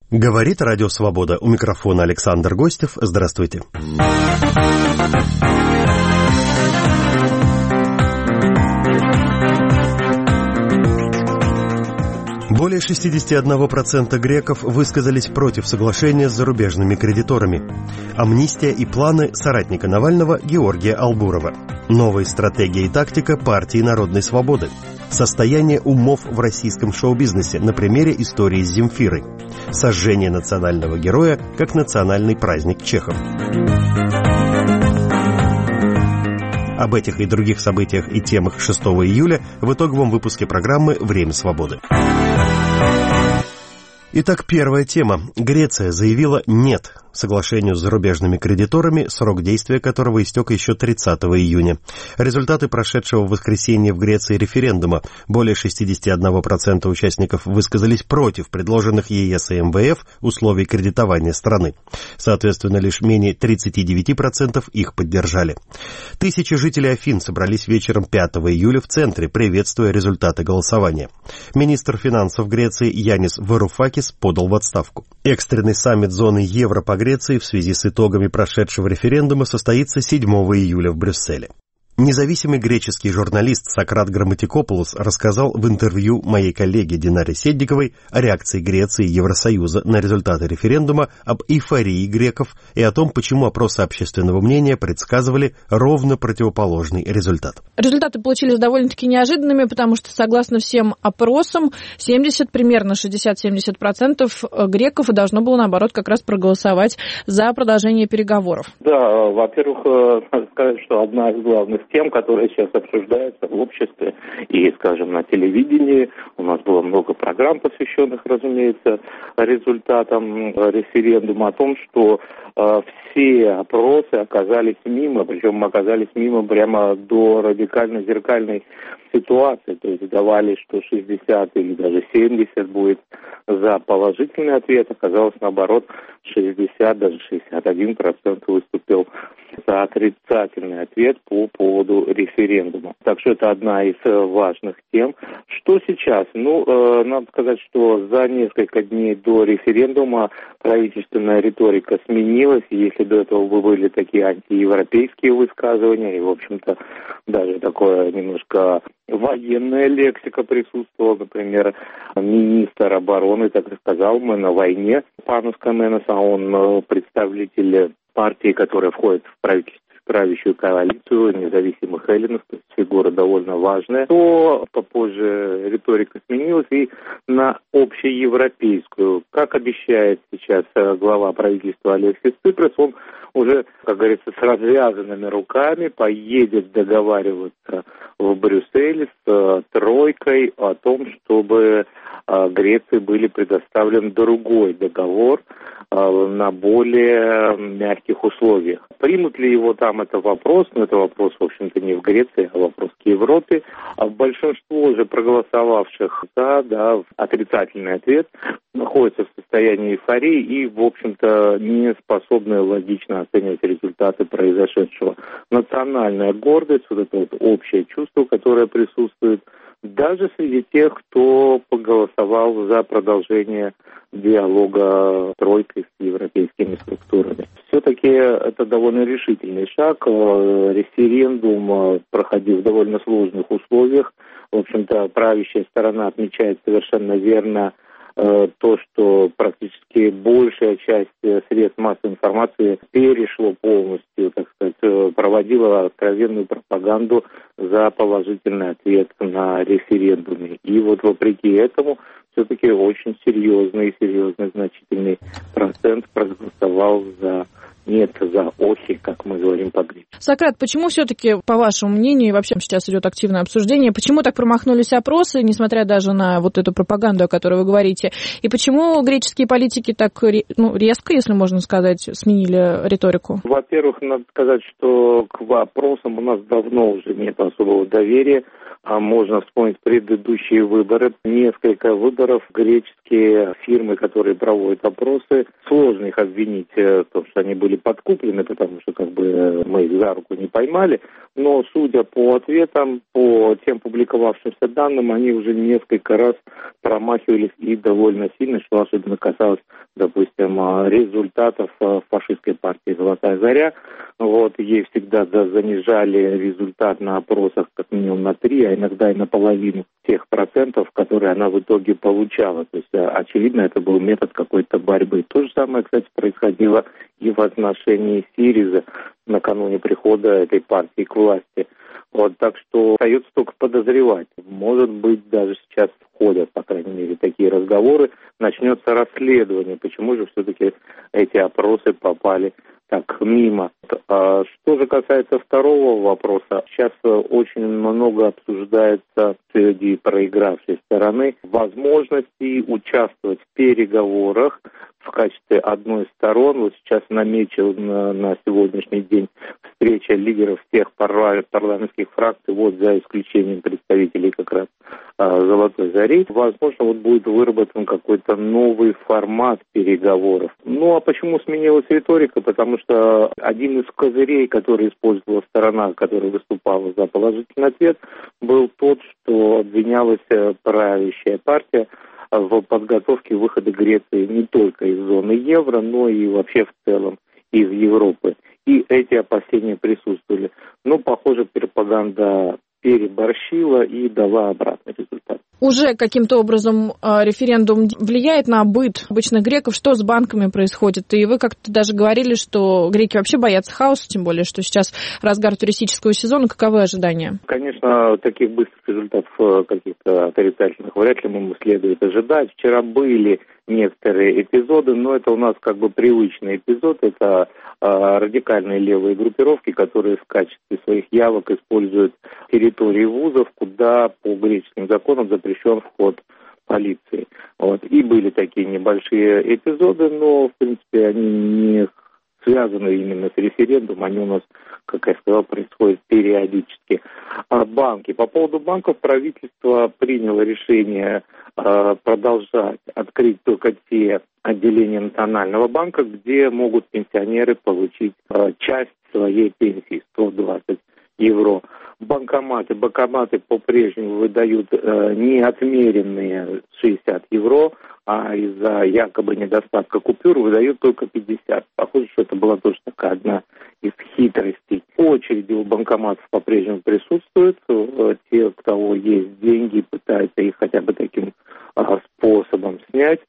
Говорит Радио Свобода. У микрофона Александр Гостев. Здравствуйте. Более 61% греков высказались против соглашения с зарубежными кредиторами. Амнистия и планы соратника Навального Георгия Албурова. Новые стратегии и тактика партии Народной Свободы. Состояние умов в российском шоу-бизнесе на примере истории с Земфирой. Сожжение национального героя как национальный праздник чехов. Об этих и других событиях и темах 6 июля в итоговом выпуске программы «Время свободы». Итак, первая тема. Греция заявила «нет» соглашению с зарубежными кредиторами, срок действия которого истек еще 30 июня. Результаты прошедшего в воскресенье в Греции референдума. Более 61% участников высказались против предложенных ЕС и МВФ условий кредитования страны. Соответственно, лишь менее 39% их поддержали. Тысячи жителей Афин собрались вечером 5 июля в центре, приветствуя результаты голосования. Министр финансов Греции Янис Варуфакис подал в отставку. Экстренный саммит зоны евро по Греции в связи с итогами прошедшего референдума состоится 7 июля в Брюсселе. Независимый греческий журналист Сократ Грамматикопулос рассказал в интервью моей коллеге Динаре Седниковой о реакции Греции и Евросоюза на результаты референдума, об эйфории греков и о том, почему опросы общественного мнения предсказывали ровно противоположный результат. Результаты получились довольно-таки неожиданными, потому что, согласно всем опросам, примерно 60-70% греков должно было, наоборот, как раз проголосовать за продолжение переговоров. Да, во-первых, надо сказать, что одна из главных тем, которые сейчас обсуждаются в обществе и, скажем, на телевидении. У нас было много программ, посвященных, разумеется, результатам референдума, о том, что все опросы оказались мимо, причем оказались мимо прямо до радикально-зеркальной ситуации. То есть давали, что 60 или даже 70 будет за положительный ответ, оказалось наоборот 60, даже 61% выступил за отрицательный ответ по поводу референдума. Так что это одна из важных тем. Что сейчас? Надо сказать, что за несколько дней до референдума правительственная риторика сменилась. Если до этого были такие антиевропейские высказывания, и, в общем-то, даже такое немножко военная лексика присутствовала. Например, министр обороны так и сказал: мы на войне. Панус Каменес, он представитель партии, которая входит в правящую коалицию независимых эллинов, то есть фигура довольно важная, то попозже риторика сменилась и на общеевропейскую. Как обещает сейчас глава правительства Алексис Ципрас, он уже, как говорится, с развязанными руками поедет договариваться в Брюсселе с тройкой о том, чтобы Греции были предоставлен другой договор на более мягких условиях. Примут ли его там, это вопрос, но это вопрос, в общем-то, не в Греции, а вопрос к Европе. А большинство же проголосовавших за, отрицательный ответ, находится в состоянии эйфории и, в общем-то, не способны логично оценивать результаты произошедшего. Национальная гордость, вот это вот общее чувство, которое присутствует даже среди тех, кто поголосовал за продолжение диалога тройкой с европейскими структурами. Все-таки это довольно решительный шаг. Референдум проходил в довольно сложных условиях. В общем-то, правящая сторона отмечает совершенно верно то, что практически большая часть средств массовой информации перешло полностью, так сказать, проводила откровенную пропаганду за положительный ответ на референдуме. И вот вопреки этому все-таки очень серьезный значительный процент проголосовал за нет, за охи, как мы говорим по-гречески. Сократ, почему все-таки, по вашему мнению, и вообще сейчас идет активное обсуждение, почему так промахнулись опросы, несмотря даже на вот эту пропаганду, о которой вы говорите, и почему греческие политики так резко, если можно сказать, сменили риторику? Во-первых, надо сказать, что к опросам у нас давно уже нет особого доверия. Можно вспомнить предыдущие выборы. Несколько выборов греческие фирмы, которые проводят опросы, сложно их обвинить в том, что они были подкуплены, потому что мы их за руку не поймали, но, судя по ответам, по тем публиковавшимся данным, они уже несколько раз промахивались и довольно сильно, что особенно касалось, допустим, результатов фашистской партии «Золотая заря». Ей всегда занижали результат на опросах как минимум на 3, а иногда и на половину тех процентов, которые она в итоге получала. То есть, очевидно, это был метод какой-то борьбы. То же самое, кстати, происходило и в отношении СИРИЗА накануне прихода этой партии к власти. Так что остается только подозревать. Может быть, даже сейчас входят, по крайней мере, такие разговоры. Начнется расследование, почему же все-таки эти опросы попали так мимо. Что же касается второго вопроса, сейчас очень много обсуждается среди проигравшей стороны возможности участвовать в переговорах в качестве одной из сторон. Сейчас намечена на сегодняшний день встреча лидеров всех парламентских фракций, за исключением представителей как раз «Золотой зари». Возможно, будет выработан какой-то новый формат переговоров. А почему сменилась риторика? Потому что один из козырей, который использовала сторона, которая выступала за положительный ответ, был тот, что обвинялась правящая партия в подготовке выхода Греции не только из зоны евро, но и вообще в целом из Европы. И эти опасения присутствовали. Похоже, пропаганда переборщила и дала обратный результат. Уже каким-то образом референдум влияет на быт обычных греков? Что с банками происходит? И вы как-то даже говорили, что греки вообще боятся хаоса, тем более, что сейчас разгар туристического сезона. Каковы ожидания? Конечно, таких быстрых результатов каких-то отрицательных вряд ли нам следует ожидать. Вчера были некоторые эпизоды, но это у нас привычный эпизод. Это радикальные левые группировки, которые в качестве своих явок используют территории вузов, куда по греческим законам запрещен вход полиции. И были такие небольшие эпизоды, но, в принципе, они не связаны именно с референдумом, они у нас, как я сказал, происходят периодически. Банки. По поводу банков правительство приняло решение продолжать открыть только те отделения Национального банка, где могут пенсионеры получить часть своей пенсии, 120 евро. Банкоматы по-прежнему выдают неотмеренные 60 евро, а из-за якобы недостатка купюр выдают только 50. Похоже, что это была тоже такая одна из хитростей. Очереди у банкоматов по-прежнему присутствуют. Те, у кого есть деньги, пытаются их хотя бы таким способом снять.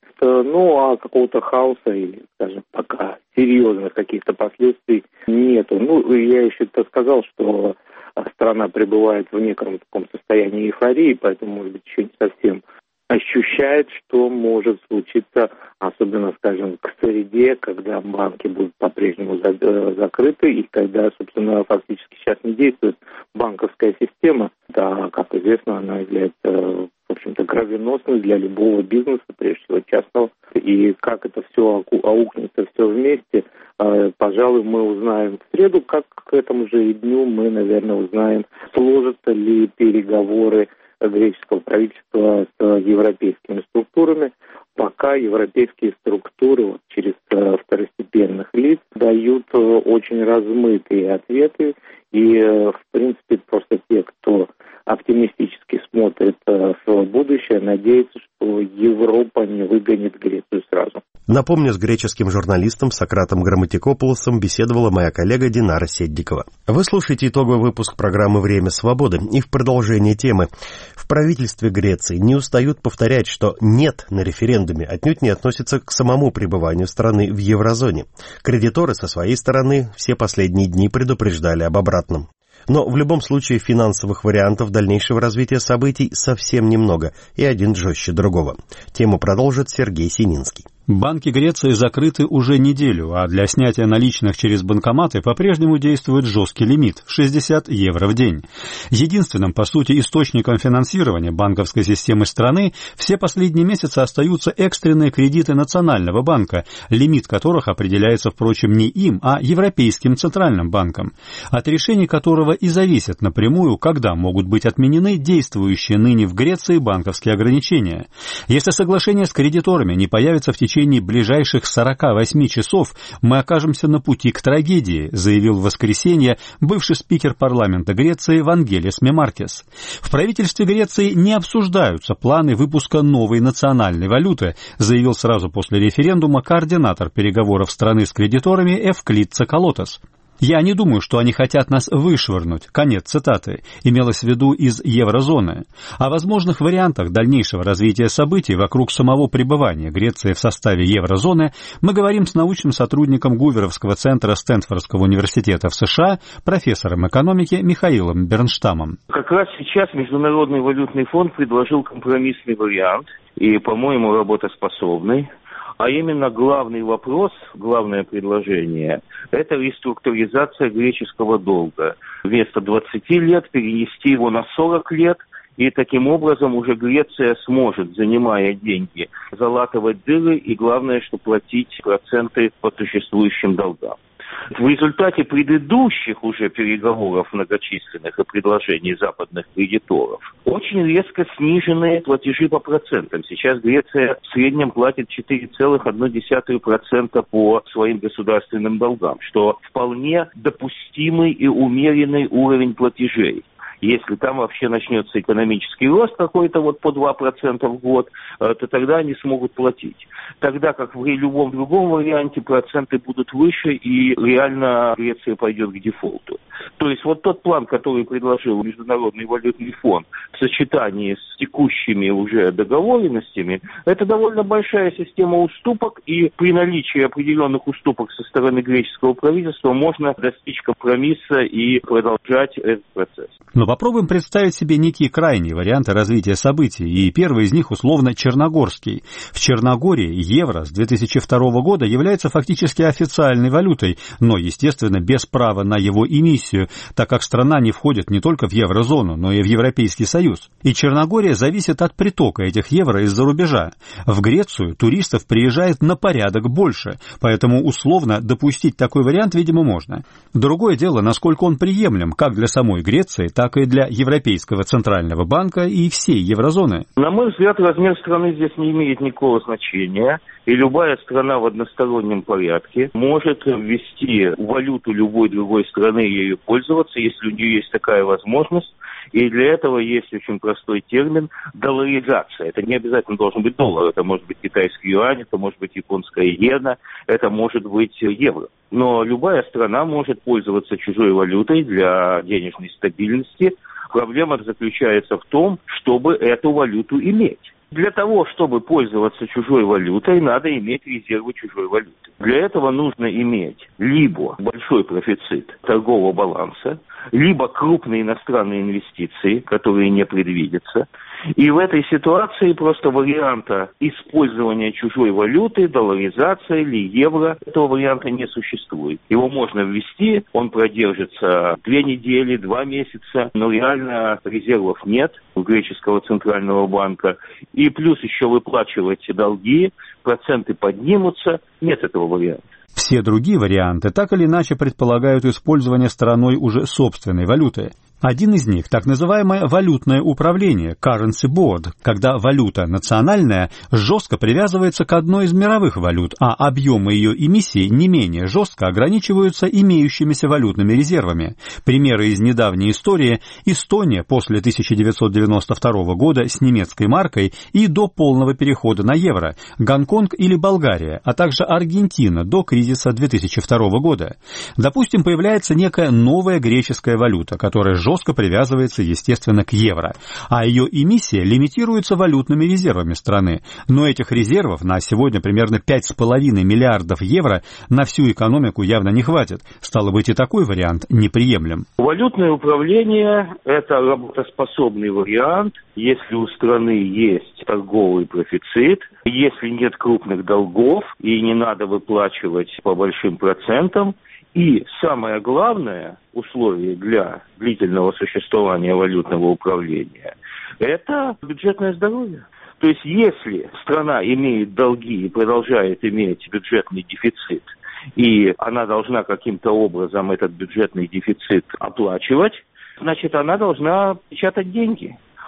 А какого-то хаоса или, скажем, пока серьезных каких-то последствий нету. Я еще сказал, что страна пребывает в неком таком состоянии эйфории, поэтому, может быть, еще не совсем ощущает, что может случиться, особенно, скажем, к среде, когда банки будут по-прежнему закрыты, и когда, собственно, фактически сейчас не действует банковская система. Да, как известно, она является, в общем-то, гравеносной для любого бизнеса, прежде всего частного. И как это все аукнется все вместе, пожалуй, мы узнаем в среду, как к этому же дню мы, наверное, узнаем, сложатся ли переговоры греческого правительства с европейскими структурами. Пока европейские структуры через второстепенных лиц дают очень размытые ответы, и, в принципе, просто те, кто оптимистически смотрит в будущее, надеются, что Европа не выгонит Грецию сразу. Напомню, с греческим журналистом Сократом Грамматикопулосом беседовала моя коллега Динара Седдикова. Вы слушаете итоговый выпуск программы «Время свободы». И в продолжение темы. В правительстве Греции не устают повторять, что «нет» на референдуме отнюдь не относится к самому пребыванию страны в еврозоне. Кредиторы со своей стороны все последние дни предупреждали об обратном. Но в любом случае финансовых вариантов дальнейшего развития событий совсем немного, и один жестче другого. Тему продолжит Сергей Сининский. Банки Греции закрыты уже неделю, а для снятия наличных через банкоматы по-прежнему действует жесткий лимит – 60 евро в день. Единственным, по сути, источником финансирования банковской системы страны все последние месяцы остаются экстренные кредиты Национального банка, лимит которых определяется, впрочем, не им, а Европейским Центральным банком, от решений которого и зависит напрямую, когда могут быть отменены действующие ныне в Греции банковские ограничения. Если соглашение с кредиторами не появится в течение течение ближайших 48 часов мы окажемся на пути к трагедии, заявил в воскресенье бывший спикер парламента Греции Вангелис Мемаркис. В правительстве Греции не обсуждаются планы выпуска новой национальной валюты, заявил сразу после референдума координатор переговоров страны с кредиторами Эвклид Цакалотос. «Я не думаю, что они хотят нас вышвырнуть», конец цитаты, имелось в виду из еврозоны. О возможных вариантах дальнейшего развития событий вокруг самого пребывания Греции в составе еврозоны мы говорим с научным сотрудником Гуверовского центра Стэнфордского университета в США, профессором экономики Михаилом Бернштамом. Как раз сейчас Международный валютный фонд предложил компромиссный вариант и, по-моему, работоспособный. А именно главный вопрос, главное предложение – это реструктуризация греческого долга. Вместо 20 лет перенести его на 40 лет, и таким образом уже Греция сможет, занимая деньги, залатывать дыры и, главное, что платить проценты по существующим долгам. В результате предыдущих уже переговоров многочисленных и предложений западных кредиторов очень резко снижены платежи по процентам. Сейчас Греция в среднем платит 4,1% по своим государственным долгам, что вполне допустимый и умеренный уровень платежей. Если там вообще начнется экономический рост какой-то вот по 2% в год, то тогда они смогут платить. Тогда как в любом другом варианте проценты будут выше, и реально Греция пойдет к дефолту. То есть вот тот план, который предложил Международный валютный фонд в сочетании с текущими уже договоренностями, это довольно большая система уступок, и при наличии определенных уступок со стороны греческого правительства можно достичь компромисса и продолжать этот процесс. Но попробуем представить себе некие крайние варианты развития событий, и первый из них условно черногорский. В Черногории евро с 2002 года является фактически официальной валютой, но, естественно, без права на его эмиссию, так как страна не входит не только в еврозону, но и в Европейский Союз. И Черногория зависит от притока этих евро из-за рубежа. В Грецию туристов приезжает на порядок больше, поэтому условно допустить такой вариант, видимо, можно. Другое дело, насколько он приемлем как для самой Греции, так и для Европейского Центрального банка и всей еврозоны. На мой взгляд, размер страны здесь не имеет никакого значения, и любая страна в одностороннем порядке может ввести валюту любой другой страны и ею пользоваться, если у нее есть такая возможность. И для этого есть очень простой термин – долларизация. Это не обязательно должен быть доллар, это может быть китайский юань, это может быть японская иена, это может быть евро. Но любая страна может пользоваться чужой валютой для денежной стабильности. Проблема заключается в том, чтобы эту валюту иметь. Для того, чтобы пользоваться чужой валютой, надо иметь резервы чужой валюты. Для этого нужно иметь либо большой профицит торгового баланса, либо крупные иностранные инвестиции, которые не предвидятся. И в этой ситуации просто варианта использования чужой валюты, долларизация или евро, этого варианта не существует. Его можно ввести, он продержится 2 недели, 2 месяца, но реально резервов нет у греческого центрального банка. И плюс еще выплачивать долги, проценты поднимутся, нет этого варианта. Все другие варианты так или иначе предполагают использование стороной уже собственной валюты. Один из них – так называемое валютное управление, currency board, когда валюта национальная жестко привязывается к одной из мировых валют, а объемы ее эмиссии не менее жестко ограничиваются имеющимися валютными резервами. Примеры из недавней истории – Эстония после 1992 года с немецкой маркой и до полного перехода на евро, Гонконг или Болгария, а также Аргентина до кризиса 2002 года. Допустим, появляется некая новая греческая валюта, которая жестко привязывается, естественно, к евро, а ее эмиссия лимитируется валютными резервами страны. Но этих резервов на сегодня примерно 5,5 миллиардов евро на всю экономику явно не хватит. Стало быть, и такой вариант неприемлем. Валютное управление – это работоспособный вариант, если у страны есть торговый профицит, если нет крупных долгов и не надо выплачивать по большим процентам. И самое главное условие для длительного существования валютного управления – это бюджетное здоровье. То есть если страна имеет долги и продолжает иметь бюджетный дефицит, и она должна каким-то образом этот бюджетный дефицит оплачивать, значит, она должна печатать деньги.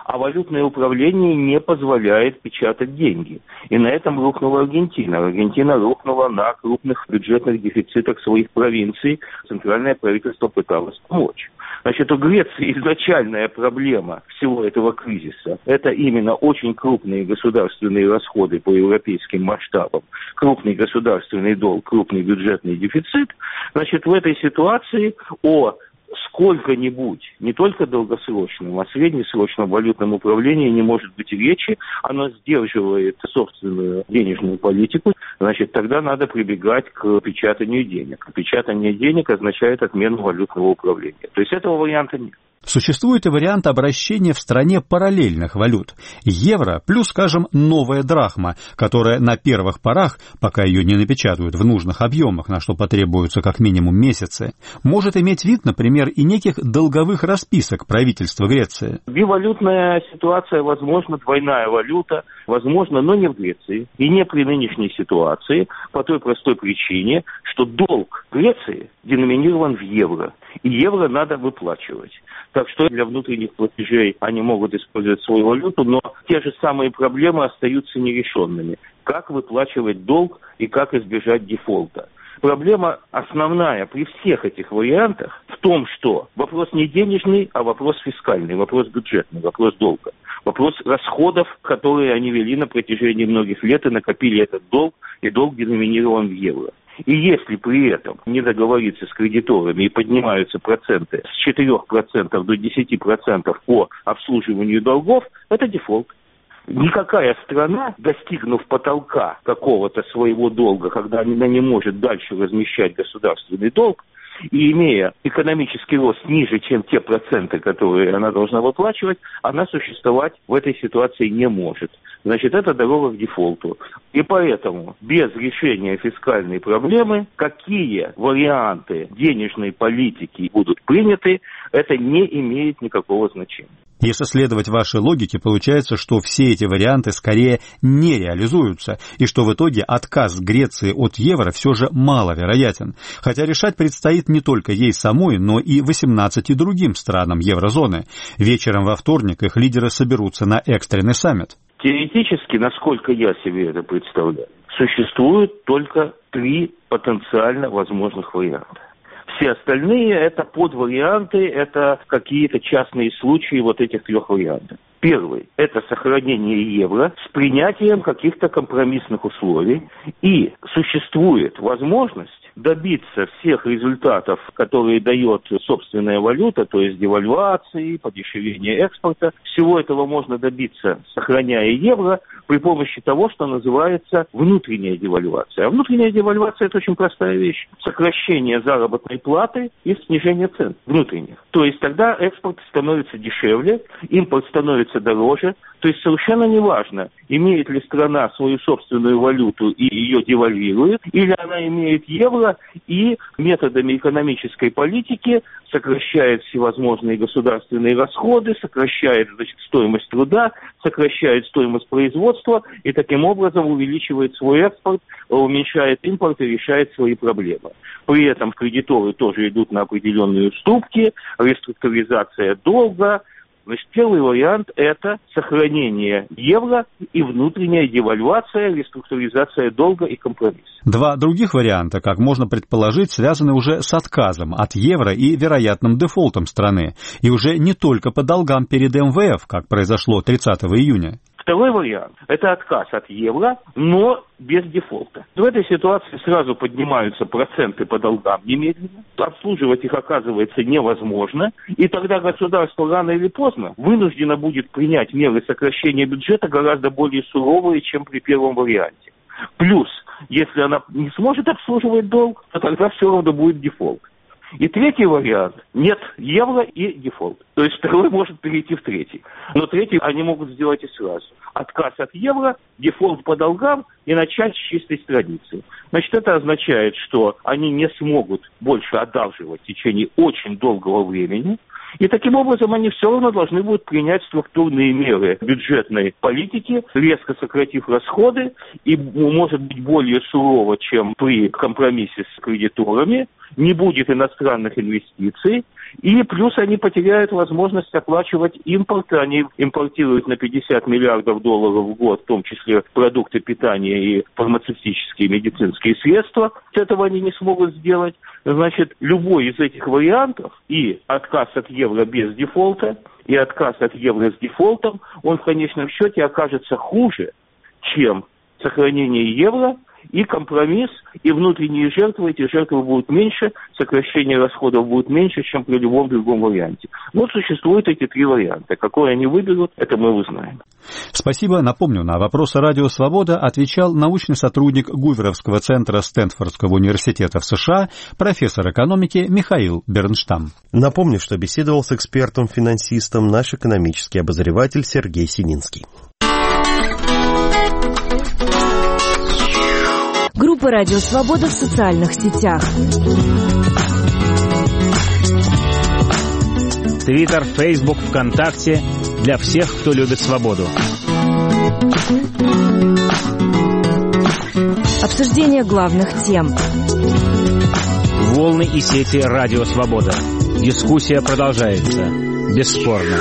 а валютное управление не позволяет печатать деньги. И на этом рухнула Аргентина. Аргентина рухнула на крупных бюджетных дефицитах своих провинций. Центральное правительство пыталось помочь. Значит, у Греции изначальная проблема всего этого кризиса – это именно очень крупные государственные расходы по европейским масштабам, крупный государственный долг, крупный бюджетный дефицит. Значит, в этой ситуации о сколько-нибудь, не только долгосрочном, а среднесрочном валютном управлении не может быть речи, оно сдерживает собственную денежную политику, значит, тогда надо прибегать к печатанию денег. Печатание денег означает отмену валютного управления. То есть этого варианта нет. Существует и вариант обращения в стране параллельных валют. Евро плюс, скажем, новая драхма, которая на первых порах, пока ее не напечатают в нужных объемах, на что потребуются как минимум месяцы, может иметь вид, например, и неких долговых расписок правительства Греции. Бивалютная ситуация, возможно, двойная валюта, возможно, но не в Греции и не при нынешней ситуации, по той простой причине, что долг Греции деноминирован в евро, и евро надо выплачивать. Так что для внутренних платежей они могут использовать свою валюту, но те же самые проблемы остаются нерешенными. Как выплачивать долг и как избежать дефолта? Проблема основная при всех этих вариантах в том, что вопрос не денежный, а вопрос фискальный, вопрос бюджетный, вопрос долга. Вопрос расходов, которые они вели на протяжении многих лет и накопили этот долг, и долг деноминирован в евро. И если при этом не договориться с кредиторами и поднимаются проценты с 4% до 10% по обслуживанию долгов, это дефолт. Никакая страна, достигнув потолка какого-то своего долга, когда она не может дальше размещать государственный долг, и имея экономический рост ниже, чем те проценты, которые она должна выплачивать, она существовать в этой ситуации не может. Значит, это дорога к дефолту. И поэтому без решения фискальной проблемы, какие варианты денежной политики будут приняты, это не имеет никакого значения. Если следовать вашей логике, получается, что все эти варианты скорее не реализуются, и что в итоге отказ Греции от евро все же маловероятен. Хотя решать предстоит не только ей самой, но и 18 другим странам еврозоны. Вечером во вторник их лидеры соберутся на экстренный саммит. Теоретически, насколько я себе это представляю, существует только 3 потенциально возможных варианта. Все остальные это подварианты, это какие-то частные случаи вот этих 3 вариантов. Первый – это сохранение евро с принятием каких-то компромиссных условий. И существует возможность добиться всех результатов, которые дает собственная валюта, то есть девальвации, подешевения экспорта. Всего этого можно добиться, сохраняя евро, при помощи того, что называется внутренняя девальвация. А внутренняя девальвация – это очень простая вещь. Сокращение заработной платы и снижение цен внутренних. То есть тогда экспорт становится дешевле, импорт становится дороже. То есть совершенно неважно, имеет ли страна свою собственную валюту и ее девальвирует, или она имеет евро и методами экономической политики сокращает всевозможные государственные расходы, сокращает, значит, стоимость труда, сокращает стоимость производства и таким образом увеличивает свой экспорт, уменьшает импорт и решает свои проблемы. При этом кредиторы тоже идут на определенные уступки, реструктуризация долга. Значит, первый вариант – это сохранение евро и внутренняя девальвация, реструктуризация долга и компромисс. 2 других варианта, как можно предположить, связаны уже с отказом от евро и вероятным дефолтом страны. И уже не только по долгам перед МВФ, как произошло 30 июня. Второй вариант – это отказ от евро, но без дефолта. В этой ситуации сразу поднимаются проценты по долгам немедленно, обслуживать их оказывается невозможно, и тогда государство рано или поздно вынуждено будет принять меры сокращения бюджета гораздо более суровые, чем при первом варианте. Плюс, если она не сможет обслуживать долг, то тогда все равно будет дефолт. И третий вариант – нет евро и дефолт. То есть второй может перейти в третий. Но третий они могут сделать и сразу. Отказ от евро, дефолт по долгам и начать с чистой страницы. Значит, это означает, что они не смогут больше одалживать в течение очень долгого времени. И таким образом они все равно должны будут принять структурные меры бюджетной политики, резко сократив расходы и, может быть, более сурово, чем при компромиссе с кредиторами. Не будет иностранных инвестиций, И плюс они потеряют возможность оплачивать импорт. Они импортируют на 50 миллиардов долларов в год, в том числе продукты питания и фармацевтические медицинские средства. С этого они не смогут сделать. Значит, любой из этих вариантов, и отказ от евро без дефолта, и отказ от евро с дефолтом, он в конечном счете окажется хуже, чем сохранение евро, и компромисс, и внутренние жертвы. Эти жертвы будут меньше, сокращение расходов будет меньше, чем при любом другом варианте. Вот существуют эти три варианта. Какой они выберут, это мы узнаем. Спасибо. Напомню, на вопросы «Радио Свобода» отвечал научный сотрудник Гуверовского центра Стэнфордского университета в США, профессор экономики Михаил Бернштам. Напомню, что беседовал с экспертом-финансистом наш экономический обозреватель Сергей Сининский. Группа «Радио Свобода» в социальных сетях. Твиттер, Фейсбук, ВКонтакте. Для всех, кто любит свободу. Обсуждение главных тем. Волны и сети «Радио Свобода». Дискуссия продолжается. Бесспорно.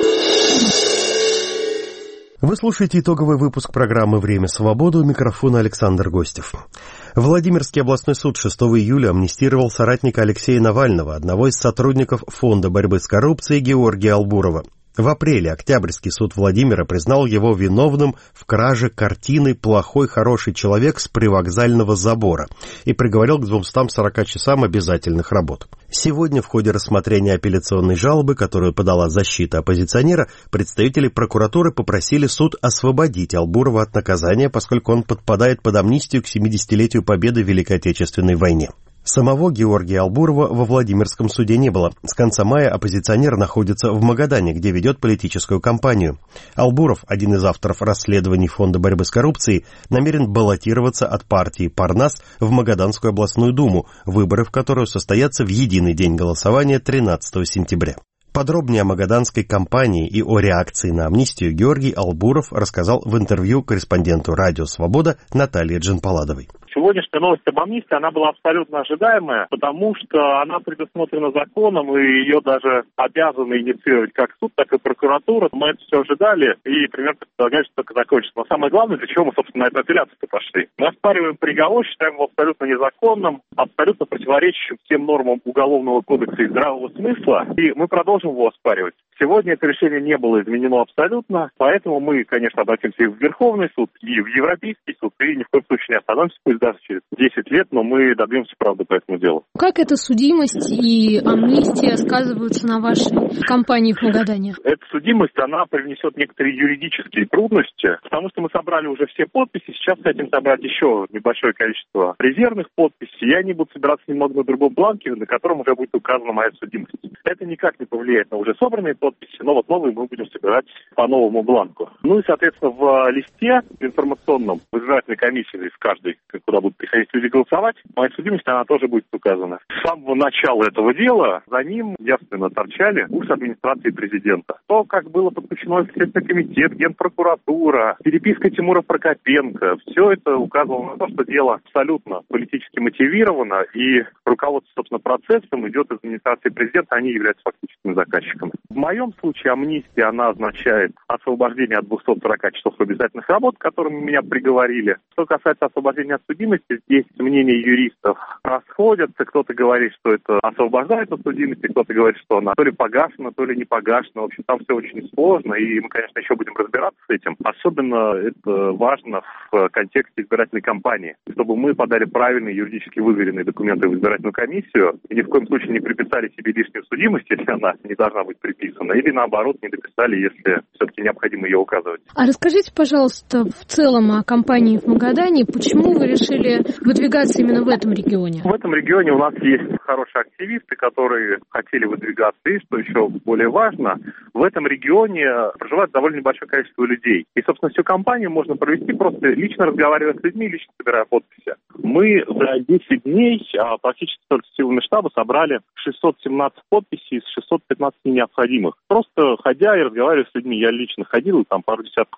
Вы слушаете итоговый выпуск программы «Время свободы», у микрофона Александр Гостев. Владимирский областной суд 6 июля амнистировал соратника Алексея Навального, одного из сотрудников Фонда борьбы с коррупцией Георгия Албурова. В апреле Октябрьский суд Владимира признал его виновным в краже картины «Плохой, хороший человек» с привокзального забора и приговорил к 240 часам обязательных работ. Сегодня в ходе рассмотрения апелляционной жалобы, которую подала защита оппозиционера, представители прокуратуры попросили суд освободить Албурова от наказания, поскольку он подпадает под амнистию к 70-летию победы в Великой Отечественной войне. Самого Георгия Албурова во Владимирском суде не было. С конца мая оппозиционер находится в Магадане, где ведет политическую кампанию. Албуров, один из авторов расследований Фонда борьбы с коррупцией, намерен баллотироваться от партии «Парнас» в Магаданскую областную думу, выборы в которую состоятся в единый день голосования 13 сентября. Подробнее о магаданской кампании и о реакции на амнистию Георгий Албуров рассказал в интервью корреспонденту «Радио Свобода» Наталье Джанпаладовой. Сегодняшняя новость об амнистии, она была абсолютно ожидаемая, потому что она предусмотрена законом, и ее даже обязаны инициировать как суд, так и прокуратура. Мы это все ожидали, и примерно предполагали, что только закончится. Но самое главное, для чего мы, собственно, на эту апелляцию пошли. Мы оспариваем приговор, считаем его абсолютно незаконным, абсолютно противоречащим всем нормам Уголовного кодекса и здравого смысла, и мы продолжим его оспаривать. Сегодня это решение не было изменено абсолютно, поэтому мы, конечно, обратимся и в Верховный суд, и в Европейский суд, и ни в коем случае не остановимся, пусть даже через 10 лет, но мы добьемся правды по этому делу. Как эта судимость и амнистия сказываются на вашей кампании в Магадане? Эта судимость, она привнесет некоторые юридические трудности, потому что мы собрали уже все подписи, сейчас хотим собрать еще небольшое количество резервных подписей, и они будут собираться немного на другом бланке, на котором уже будет указана моя судимость. Это никак не повлияет на уже собранные подписи, но вот новые мы будем собирать по новому бланку. Ну и, соответственно, в листе информационном, в избирательной комиссии, из каждой, куда будут приходить люди голосовать, моя судимость, она тоже будет указана. С самого начала этого дела за ним явственно торчали уши администрации президента. То, как было подключено Следственный комитет, Генпрокуратура, переписка Тимура Прокопенко, все это указывало на то, что дело абсолютно политически мотивировано, и руководство, собственно, процессом идет из администрации президента, они являются фактическими заказчиками. В моем случае амнистия, она означает освобождение от 240 часов обязательных работ, к которым меня приговорили. Что касается освобождения от судимости, здесь мнения юристов расходятся. Кто-то говорит, что это освобождает от судимости, кто-то говорит, что она то ли погашена, то ли не погашена. В общем, там все очень сложно, и мы, конечно, еще будем разбираться с этим. Особенно это важно в контексте избирательной кампании, чтобы мы подали правильные юридически выверенные документы в избирательную комиссию и ни в коем случае не приписали себе лишнюю судимость, если она не должна быть приписана, или наоборот не дописали, если все-таки необходимо ее указывать. А расскажите, пожалуйста, в целом о кампании в Магадане. Почему вы решили выдвигаться именно в этом регионе? В этом регионе у нас есть хорошие активисты, которые хотели выдвигаться, и, что еще более важно, в этом регионе проживает довольно небольшое количество людей. И, собственно, всю кампанию можно провести просто лично разговаривая с людьми, лично собирая подписи. Мы за 10 дней практически только силами штаба собрали 617 подписей из 615 необходимых. Просто ходя и разговаривая с людьми, я лично ходил, и там пару десятков подписей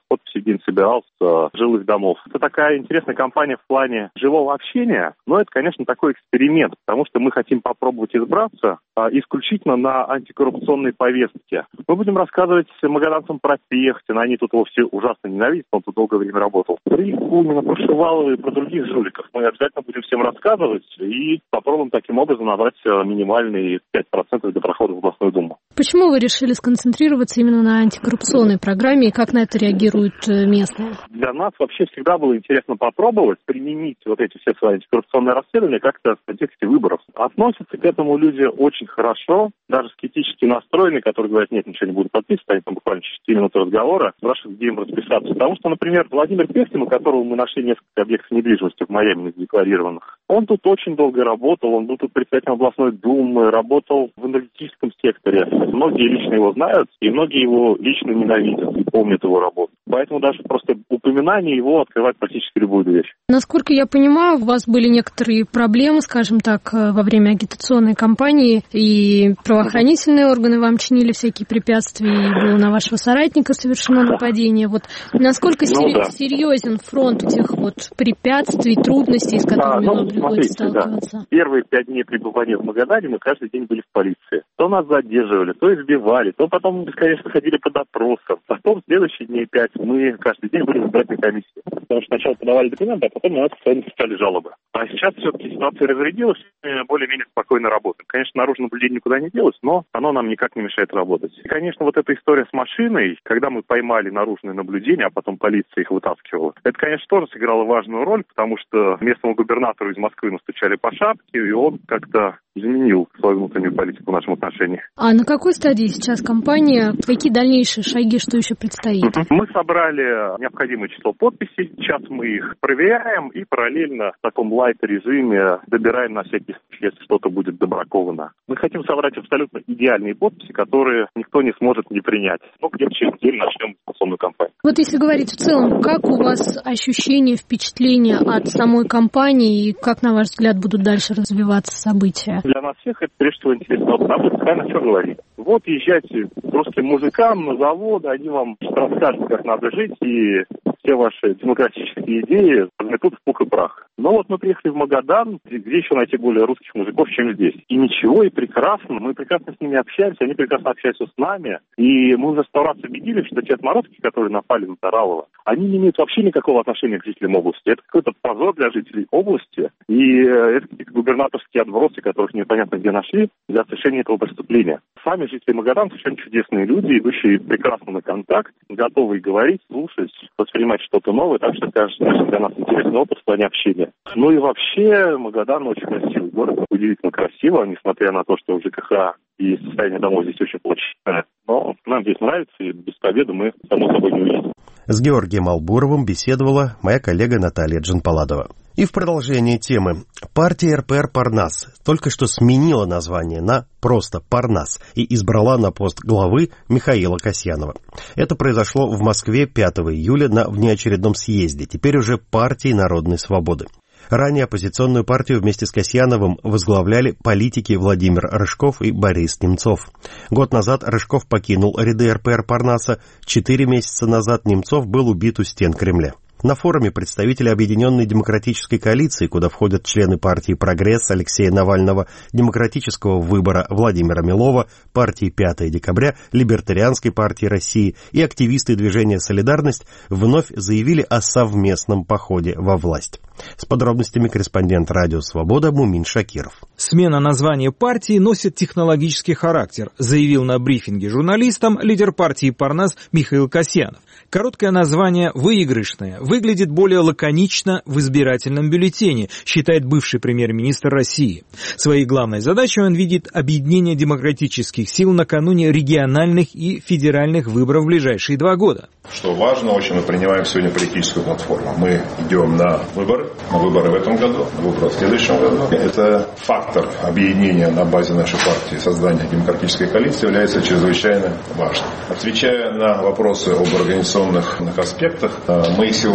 день собирал с жилых домов. Это такая интересная кампания в плане живого общения, но это, конечно, такой эксперимент, потому что мы хотим попробовать избраться исключительно на антикоррупционной повестке. Мы будем рассказывать магаданцам про Пехтина, они тут его все ужасно ненавидят, он тут долгое время работал. Про Якунина, про Шувалова и про других жуликов мы обязательно будем всем рассказывать и попробуем таким образом набрать минимальные 5% для прохода в областную думу. Почему вы решили сконцентрироваться именно на антикоррупционной программе и как на это реагируют местные? Для нас вообще всегда было интересно попробовать применить вот эти все свои антикоррупционные расследования как-то в контексте выборов. Относятся к этому люди очень хорошо, даже скептически настроенные, которые говорят, нет, ничего не буду подписывать, они там буквально через 4 минуты разговора спрашивают, где им расписаться. Потому что, например, Владимир Пехтин, у которого мы нашли несколько объектов недвижимости в Майами задекларированных, он тут очень долго работал, он был тут председателем областной думы, работал в энергетическом секторе. Многие лично его знают, и многие его лично ненавидят и помнят его работу. Поэтому даже просто упоминание его открывает практически любую дверь. Насколько я понимаю, у вас были некоторые проблемы, скажем так, во время агитационной кампании, и правоохранительные органы вам чинили всякие препятствия, и было на вашего соратника совершено нападение. Вот насколько серьезен фронт этих вот препятствий, трудностей, с которыми вам приходится сталкиваться? Да. Первые 5 дней пребывания в Магадане мы каждый день были в полиции. То нас задерживали, то избивали, то потом бесконечно ходили по допросам. Потом следующие дней 5 мы каждый день были в избирательной комиссии. Потому что сначала подавали документы, а потом на нас постоянно писали жалобы. А сейчас все-таки ситуация разрядилась, мы более-менее спокойно работаем. Конечно, наружное наблюдение никуда не делось, но оно нам никак не мешает работать. И, конечно, вот эта история с машиной, когда мы поймали наружное наблюдение, а потом полиция их вытаскивала, это, конечно, тоже сыграло важную роль, потому что местному губернатору из Москвы настучали по шапке, и он как-то изменил свою внутреннюю политику в нашем отношении. А на какой стадии сейчас компания? Какие дальнейшие шаги, что еще предстоит? Мы собрали необходимое число подписей. Сейчас мы их проверяем и параллельно в таком лайт-режиме добираем на всякий случай, если что-то будет добраковано. Мы хотим собрать абсолютно идеальные подписи, которые никто не сможет не принять. Но где-то через неделю начнем информационную кампанию. Вот если говорить в целом, как у вас ощущения, впечатления от самой кампании и как, на ваш взгляд, будут дальше развиваться события? Для нас всех это прежде всего интересно. Вот нам постоянно что говорить. Вот езжайте русским мужикам на заводы, они вам расскажут, как надо жить, и все ваши демократические идеи разметут в пух и прах. Но вот мы приехали в Магадан, где еще найти более русских мужиков, чем здесь. И ничего, и прекрасно. Мы прекрасно с ними общаемся, они прекрасно общаются с нами. И мы уже 100 раз убедились, что те отморозки, которые напали на Таралова, они не имеют вообще никакого отношения к жителям области. Это какой-то позор для жителей области. И это какие-то губернаторские отбросы, которых непонятно где нашли для совершения этого преступления. Сами жители Магадана совершенно чудесные люди, идущие прекрасно на контакт, готовые говорить, слушать, воспринимать что-то новое. Так что, конечно, для нас интересный опыт в плане общения. Ну и вообще, Магадан очень красивый город, удивительно красиво, несмотря на то, что ЖКХ и состояние домов здесь очень плачевное. Но нам здесь нравится, и без победы мы, само собой, не уедем. С Георгием Албуровым беседовала моя коллега Наталья Джанпаладова. И в продолжение темы. Партия РПР «Парнас» только что сменила название на просто «Парнас» и избрала на пост главы Михаила Касьянова. Это произошло в Москве 5 июля на внеочередном съезде, теперь уже партии Народной Свободы. Ранее оппозиционную партию вместе с Касьяновым возглавляли политики Владимир Рыжков и Борис Немцов. Год назад Рыжков покинул ряды РПР «Парнаса», 4 месяца назад Немцов был убит у стен Кремля. На форуме представители Объединенной демократической коалиции, куда входят члены партии «Прогресс» Алексея Навального, Демократического выбора Владимира Милова, партии «5 декабря», Либертарианской партии России и активисты движения «Солидарность» вновь заявили о совместном походе во власть. С подробностями корреспондент «Радио Свобода» Мумин Шакиров. Смена названия партии носит технологический характер, заявил на брифинге журналистам лидер партии «Парнас» Михаил Касьянов. Короткое название «выигрышное» выглядит более лаконично в избирательном бюллетене, считает бывший премьер-министр России. Своей главной задачей он видит объединение демократических сил накануне региональных и федеральных выборов в ближайшие 2 года. Что важно, очень мы принимаем сегодня политическую платформу. Мы идем на выборы в этом году, на выборы в следующем году. Это фактор объединения на базе нашей партии, создания демократической коалиции является чрезвычайно важным. Отвечая на вопросы об организационных аспектах, мы сегодня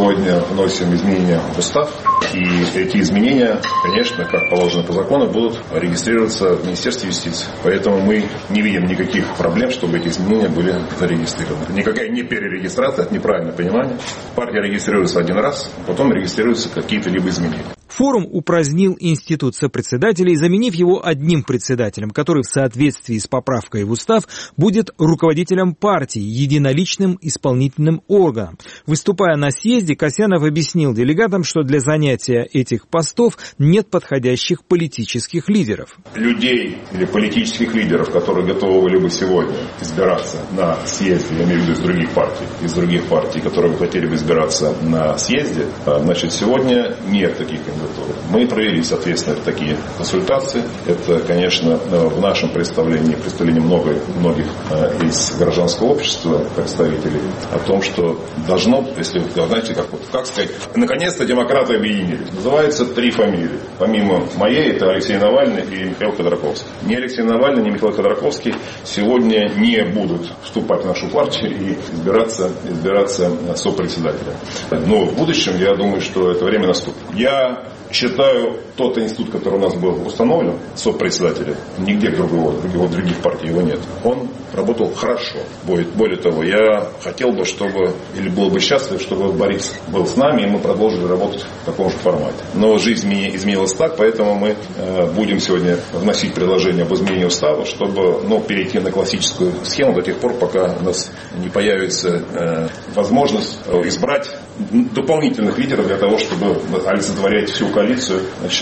сегодня вносим изменения в устав, и эти изменения, конечно, как положено по закону, будут регистрироваться в Министерстве юстиции. Поэтому мы не видим никаких проблем, чтобы эти изменения были зарегистрированы. Никакая не перерегистрация, это неправильное понимание. Партия регистрируется один раз, потом регистрируются какие-то либо изменения. Форум упразднил институт сопредседателей, заменив его одним председателем, который в соответствии с поправкой в устав будет руководителем партии, единоличным исполнительным органом. Выступая на съезде, Касьянов объяснил делегатам, что для занятия этих постов нет подходящих политических лидеров. Людей или политических лидеров, которые готовы были бы сегодня избираться на съезде, я имею в виду из других партий, которые бы хотели бы избираться на съезде, значит, сегодня нет таких кандидатур. Мы провели, соответственно, такие консультации. Это, конечно, в нашем представлении многих из гражданского общества представителей о том, что должно, если, знаете, как сказать, наконец-то демократы объединились. Называются 3 фамилии. Помимо моей, это Алексей Навальный и Михаил Ходорковский. Ни Алексей Навальный, ни Михаил Ходорковский сегодня не будут вступать в нашу партию и избираться сопредседателем. Но в будущем, я думаю, что это время наступит. Я считаю, тот институт, который у нас был установлен, сопредседателя, нигде в других партий его нет. Он работал хорошо. Более того, я хотел бы, или был бы счастлив, чтобы Борис был с нами, и мы продолжили работать в таком же формате. Но жизнь изменилась так, поэтому мы будем сегодня вносить предложение об изменении устава, чтобы перейти на классическую схему до тех пор, пока у нас не появится возможность избрать дополнительных лидеров для того, чтобы олицетворять всю коалицию,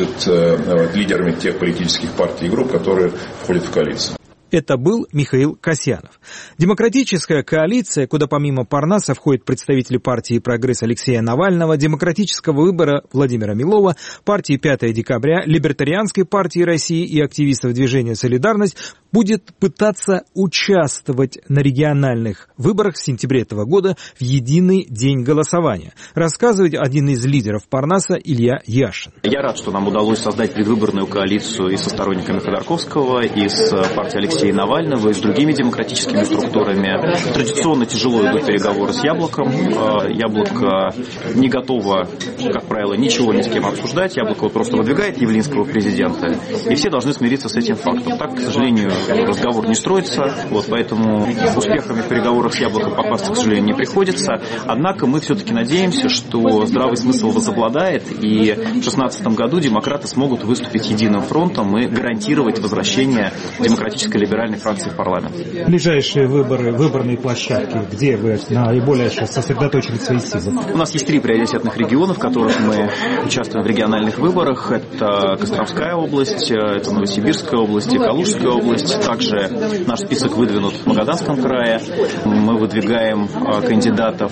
лидерами тех политических партий и групп, которые входят в коалицию. Это был Михаил Касьянов. Демократическая коалиция, куда помимо Парнаса входят представители партии «Прогресс» Алексея Навального, Демократического выбора Владимира Милова, партии «5 декабря», Либертарианской партии России и активистов движения «Солидарность», будет пытаться участвовать на региональных выборах в сентябре этого года в единый день голосования. Рассказывает один из лидеров Парнаса Илья Яшин. Я рад, что нам удалось создать предвыборную коалицию и со сторонниками Ходорковского, и с партией Алексея Навального, и с другими демократическими структурами. Традиционно тяжело идут переговоры с Яблоком. Яблоко не готово, как правило, ничего ни с кем обсуждать. Яблоко просто выдвигает Явлинского президента, и все должны смириться с этим фактом. Так, к сожалению, разговор не строится, поэтому успехами в переговорах с Яблоком попасться, к сожалению, не приходится. Однако мы все-таки надеемся, что здравый смысл возобладает, и в 2016 году демократы смогут выступить единым фронтом и гарантировать возвращение демократической либеральной фракции в парламент. Ближайшие выборные площадки, где вы наиболее сейчас сосредоточили свои силы? У нас есть 3 приоритетных региона, в которых мы участвуем в региональных выборах. Это Костромская область, это Новосибирская область и Калужская область. Также наш список выдвинут в Магаданском крае. Мы выдвигаем кандидатов